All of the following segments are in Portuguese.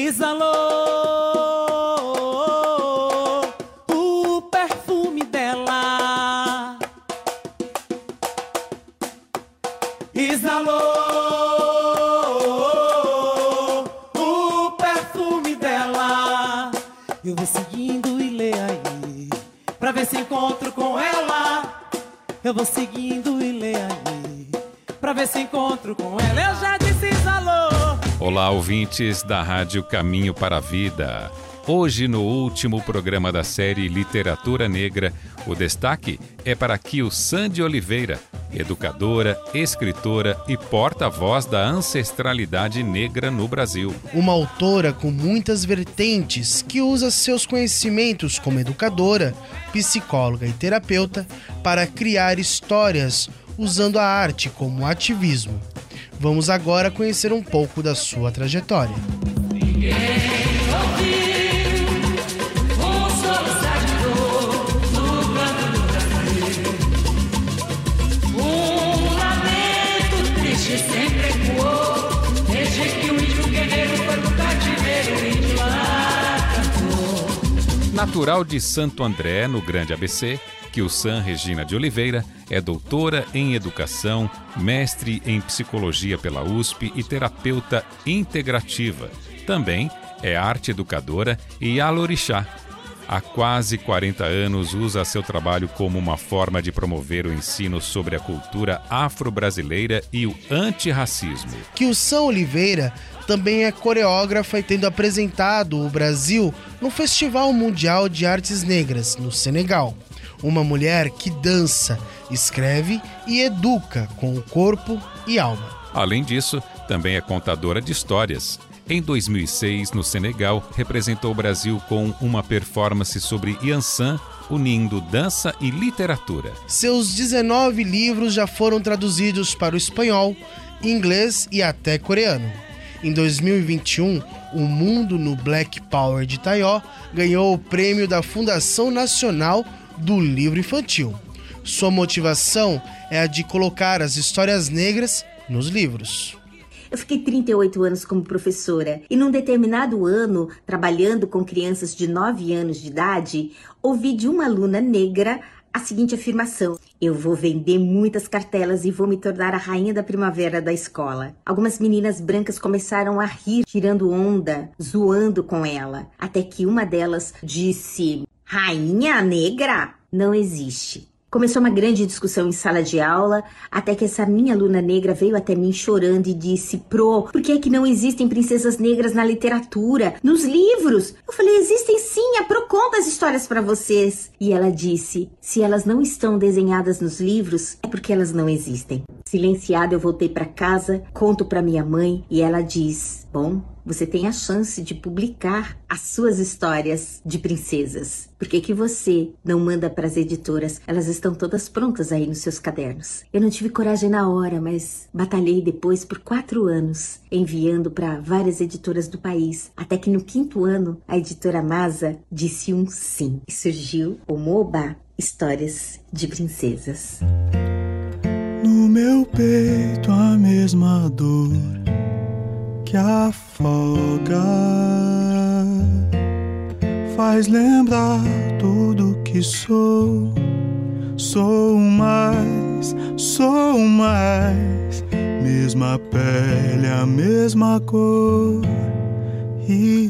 exalou o perfume dela, exalou o perfume dela. Eu vou seguindo e lê aí, pra ver se encontro com ela. Eu vou seguindo e lê aí, pra ver se encontro com ela. Eu já disse exalou. Olá, ouvintes da Rádio Caminho para a Vida. Hoje, no último programa da série Literatura Negra, o destaque é para Kilsan de Oliveira, educadora, escritora e porta-voz da ancestralidade negra no Brasil. Uma autora com muitas vertentes que usa seus conhecimentos como educadora, psicóloga e terapeuta para criar histórias usando a arte como ativismo. Vamos agora conhecer um pouco da sua trajetória. Natural de Santo André, no Grande ABC, Kilsan Regina de Oliveira é doutora em educação, mestre em psicologia pela USP e terapeuta integrativa. Também é arte educadora e alorixá. Há quase 40 anos usa seu trabalho como uma forma de promover o ensino sobre a cultura afro-brasileira e o antirracismo. Kilsan Oliveira também é coreógrafa e tendo apresentado o Brasil no Festival Mundial de Artes Negras, no Senegal. Uma mulher que dança, escreve e educa com o corpo e alma. Além disso, também é contadora de histórias. Em 2006, no Senegal, representou o Brasil com uma performance sobre Yansan, unindo dança e literatura. Seus 19 livros já foram traduzidos para o espanhol, inglês e até coreano. Em 2021, o Mundo no Black Power de Taió ganhou o prêmio da Fundação Nacional do Livro Infantil. Sua motivação é a de colocar as histórias negras nos livros. Eu fiquei 38 anos como professora e num determinado ano, trabalhando com crianças de 9 anos de idade, ouvi de uma aluna negra a seguinte afirmação: eu vou vender muitas cartelas e vou me tornar a rainha da primavera da escola. Algumas meninas brancas começaram a rir, tirando onda, zoando com ela, até que uma delas disse: rainha negra? Não existe. Começou uma grande discussão em sala de aula, até que essa minha aluna negra veio até mim chorando e disse: Pro, por que é que não existem princesas negras na literatura, nos livros? Eu falei: existem sim, a Pro conta as histórias para vocês. E ela disse: se elas não estão desenhadas nos livros, é porque elas não existem. Silenciada, eu voltei para casa, conto para minha mãe e ela diz: bom, você tem a chance de publicar as suas histórias de princesas. Por que você não manda para as editoras? Elas estão todas prontas aí nos seus cadernos. Eu não tive coragem na hora, mas batalhei depois por 4 anos, enviando para várias editoras do país. Até que no 5º ano, a editora Masa disse um sim. E surgiu o Moobá, Histórias de Princesas. No meu peito a mesma dor que afoga, faz lembrar tudo que sou. Sou mais, mesma pele, a mesma cor e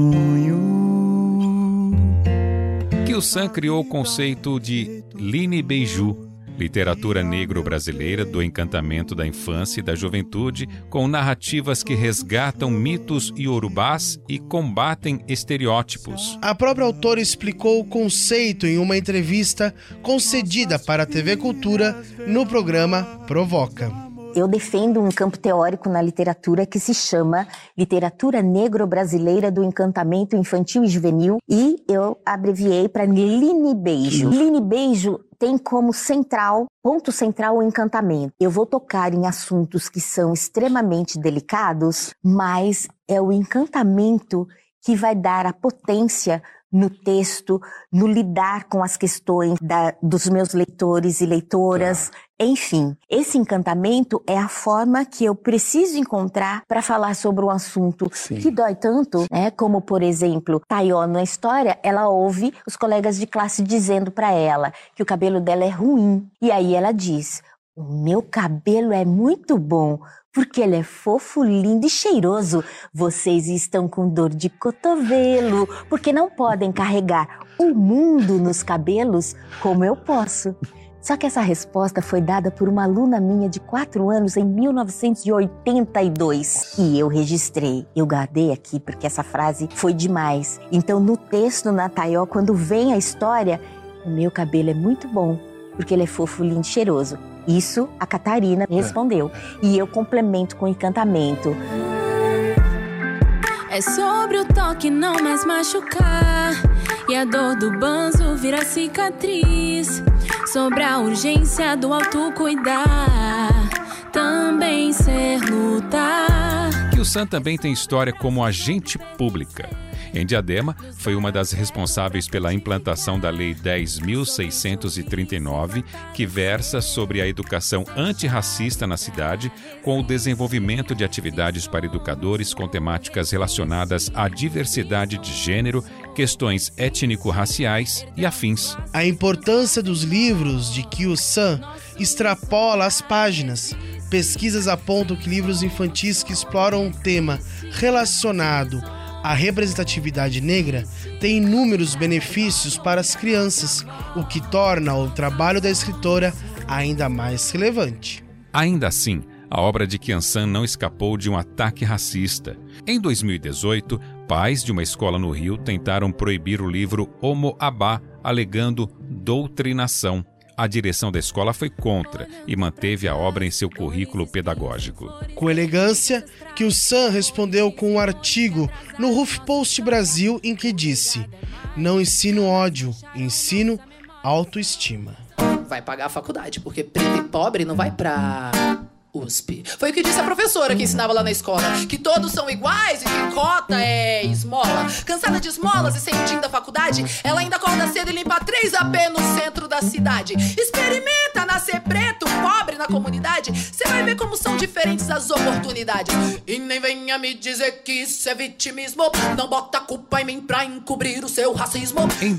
sonho. Kilsan criou o conceito de Line Beiju, literatura negro-brasileira do encantamento da infância e da juventude, com narrativas que resgatam mitos iorubás e combatem estereótipos. A própria autora explicou o conceito em uma entrevista concedida para a TV Cultura no programa Provoca. Eu defendo um campo teórico na literatura que se chama Literatura Negro-Brasileira do Encantamento Infantil e Juvenil, e eu abreviei para Line Beiju. Line Beiju tem como ponto central o encantamento. Eu vou tocar em assuntos que são extremamente delicados, mas é o encantamento que vai dar a potência no texto, no lidar com as questões dos meus leitores e leitoras. Enfim, esse encantamento é a forma que eu preciso encontrar para falar sobre um assunto que dói tanto, né? Como, por exemplo, Tayó na história, ela ouve os colegas de classe dizendo para ela que o cabelo dela é ruim. E aí ela diz: o meu cabelo é muito bom, porque ele é fofo, lindo e cheiroso. Vocês estão com dor de cotovelo, porque não podem carregar o mundo nos cabelos como eu posso. Só que essa resposta foi dada por uma aluna minha de 4 anos em 1982. E eu registrei. Eu guardei aqui porque essa frase foi demais. Então, no texto, na Tayó, quando vem a história, o meu cabelo é muito bom, porque ele é fofo, lindo e cheiroso. Isso a Catarina respondeu. E eu complemento com encantamento. É sobre o toque não mais machucar, e a dor do banzo vira cicatriz. Sobre a urgência do autocuidar, também ser lutar. Kyu San também tem história como agente pública. Em Diadema, foi uma das responsáveis pela implantação da Lei 10.639, que versa sobre a educação antirracista na cidade, com o desenvolvimento de atividades para educadores com temáticas relacionadas à diversidade de gênero, questões étnico-raciais e afins. A importância dos livros de Kyu San extrapola as páginas. Pesquisas apontam que livros infantis que exploram um tema relacionado a representatividade negra tem inúmeros benefícios para as crianças, o que torna o trabalho da escritora ainda mais relevante. Ainda assim, a obra de Kyu San não escapou de um ataque racista. Em 2018, pais de uma escola no Rio tentaram proibir o livro Homo Abá, alegando doutrinação. A direção da escola foi contra e manteve a obra em seu currículo pedagógico. Com elegância, Kyu San respondeu com um artigo no HuffPost Brasil em que disse: "Não ensino ódio, ensino autoestima." Vai pagar a faculdade, porque preto e pobre não vai pra USP. Foi o que disse a professora que ensinava lá na escola, que todos são iguais e que cota é esmola. Cansada de esmolas e sem o din da faculdade, ela ainda acorda cedo e limpa 3 AP no centro da cidade. Experimenta nascer preto, pobre na comunidade, cê vai ver como são diferentes as oportunidades. E nem venha me dizer que isso é vitimismo, não bota a culpa em mim pra encobrir o seu racismo. Em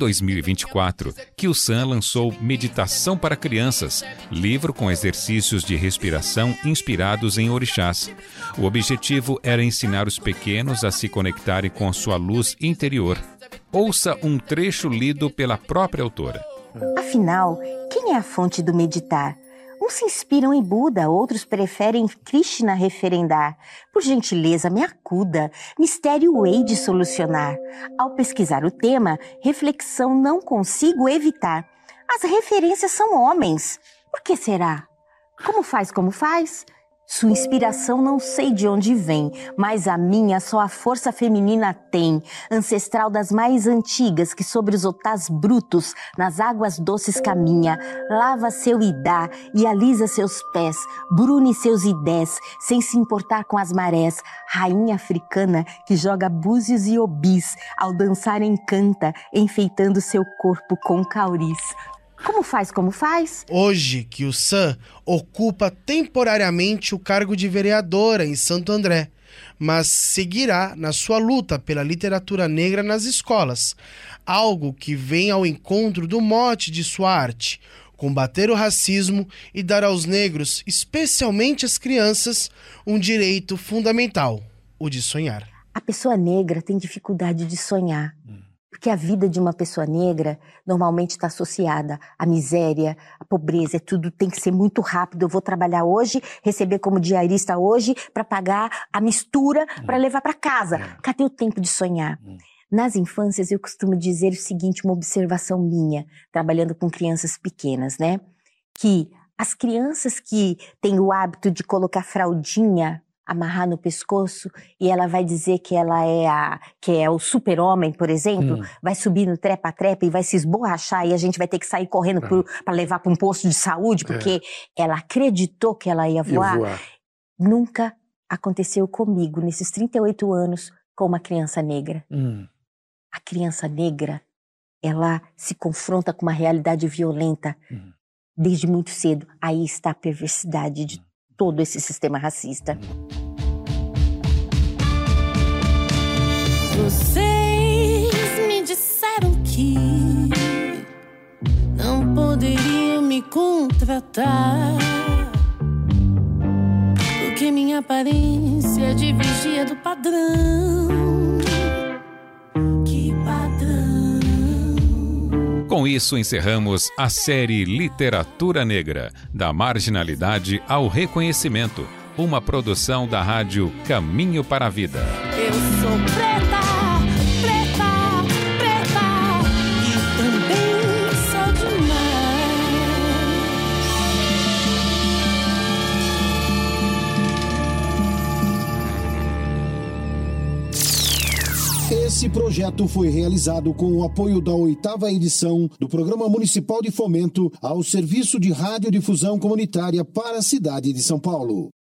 2024, Kyu San lançou Meditação para Crianças, livro com exercícios de respiração inspirados em orixás. O objetivo era ensinar os pequenos a se conectarem com a sua luz interior. Ouça um trecho lido pela própria autora. Afinal, quem é a fonte do meditar? Uns se inspiram em Buda, outros preferem Krishna referendar. Por gentileza, me acuda, mistério hei de solucionar. Ao pesquisar o tema, reflexão não consigo evitar. As referências são homens. Por que será? Como faz? Sua inspiração não sei de onde vem, mas a minha só a força feminina tem, ancestral das mais antigas, que sobre os otás brutos, nas águas doces caminha, lava seu idá e alisa seus pés, brune seus idés, sem se importar com as marés, rainha africana que joga búzios e obis, ao dançar encanta, enfeitando seu corpo com cauris. Como faz? Hoje, Kyu San ocupa temporariamente o cargo de vereadora em Santo André, mas seguirá na sua luta pela literatura negra nas escolas, algo que vem ao encontro do mote de sua arte: combater o racismo e dar aos negros, especialmente às crianças, um direito fundamental, o de sonhar. A pessoa negra tem dificuldade de sonhar. Porque a vida de uma pessoa negra normalmente está associada à miséria, à pobreza, tudo tem que ser muito rápido. Eu vou trabalhar hoje, receber como diarista hoje, para pagar a mistura para levar para casa. Cadê o tempo de sonhar? Nas infâncias eu costumo dizer o seguinte, uma observação minha, trabalhando com crianças pequenas, né? Que as crianças que têm o hábito de colocar fraldinha, amarrar no pescoço, e ela vai dizer que ela é o super-homem, por exemplo, vai subir no trepa-trepa e vai se esborrachar e a gente vai ter que sair correndo para levar para um posto de saúde, porque ela acreditou que ela ia voar. Nunca aconteceu comigo, nesses 38 anos, com uma criança negra. A criança negra, ela se confronta com uma realidade violenta desde muito cedo. Aí está a perversidade de todo esse sistema racista. Vocês me disseram que não poderiam me contratar, porque minha aparência divergia do padrão. Que padrão? Com isso, encerramos a série Literatura Negra, da marginalidade ao reconhecimento, uma produção da rádio Caminho para a Vida. Eu sou preta, preta, preta, e também sou demais. Esse projeto foi realizado com o apoio da 8ª edição do Programa Municipal de Fomento ao Serviço de Radiodifusão Comunitária para a cidade de São Paulo.